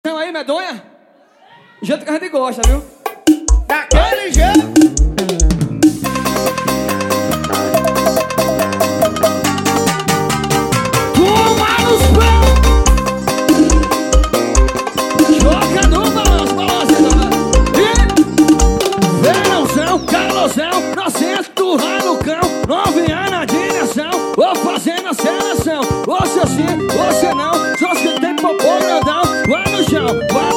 Não aí, medonha? Do jeito que a gente gosta, viu? Daquele jeito. Toma nos pés. Joga no balanço, verãozão, calorzão, nós sento lá no cão, novinha na direção, vou fazendo a seleção. Você sim, você não, só se tem popô grandão, vai no chão, vai.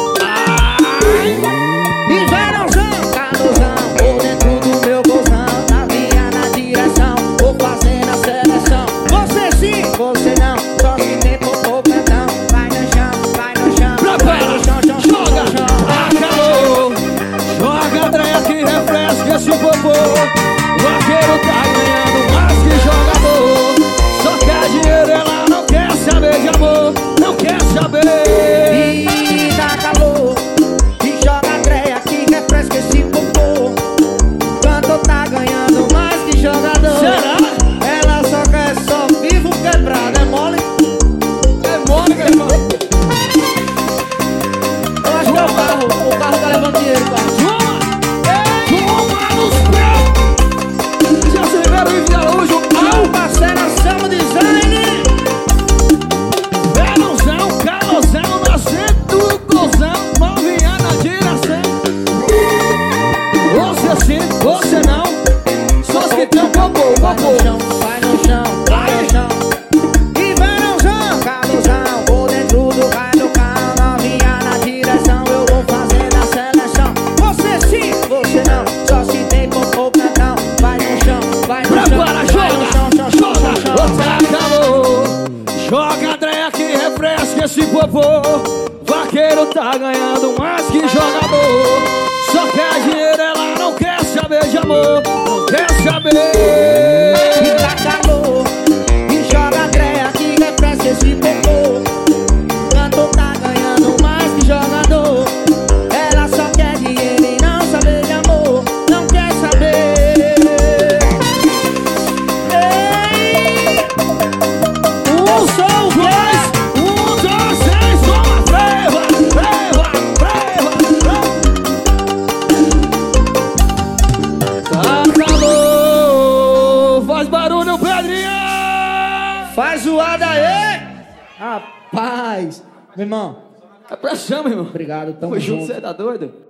E verãozão, calorzão, vou dentro do meu bolsão, novinha na direção, vou fazendo a seleção. Você sim, você não, só se tem popô grandão, vai no chão, vai no chão, vai no chão, chão, joga, chão, chão. calor, joga Andréia que refresca esse popô. O vaqueiro tá ganhando mais que jogador, só quer dinheiro, ela não quer saber de amor, não quer saber. E dá calor, e joga Andréia que refresca esse popô. Cantor tá ganhando mais que jogador. Será? Ela só quer só vivo quebrado, é mole? É mole, meu irmão. Eu acho que é o carro tá levando dinheiro, cara. Toma nos pés. Jesse Ribeiro e Via Araújo, Ao parceiro, Selma Design. verãozão, calorzão, nascendo do golzão, novinha na direção. Você sim, você não, só os que tem popô, Vai no popô. chão, vai no chão, vai no chão. E verãozão, calorzão, vou dentro do raio do carro, novinha na direção, eu vou fazendo a seleção. Você sim, você não, só se tem popô cantão. Vai no chão, vai no chão, Prepara, vai joga, no chão, chão, chão, joga, chão, chão. bota calor. Joga Andréia que refresca esse popô. Vaqueiro tá ganhando mais que jogador, só quer dinheiro, ela não quer saber de amor, não quer saber. E dá calor, e joga Andréia que refresca esse popô. Cantor tá ganhando mais que jogador. Ela só quer dinheiro e não saber de amor, não quer saber. Ei! Sou o Dois, dois, três, toma, freva, freva, freva, freva. Tá calor, faz barulho, Pedrinha! Faz zoada aí! Rapaz! Meu irmão, É pressão, meu irmão. obrigado, tamo Foi junto, junto. você tá doido?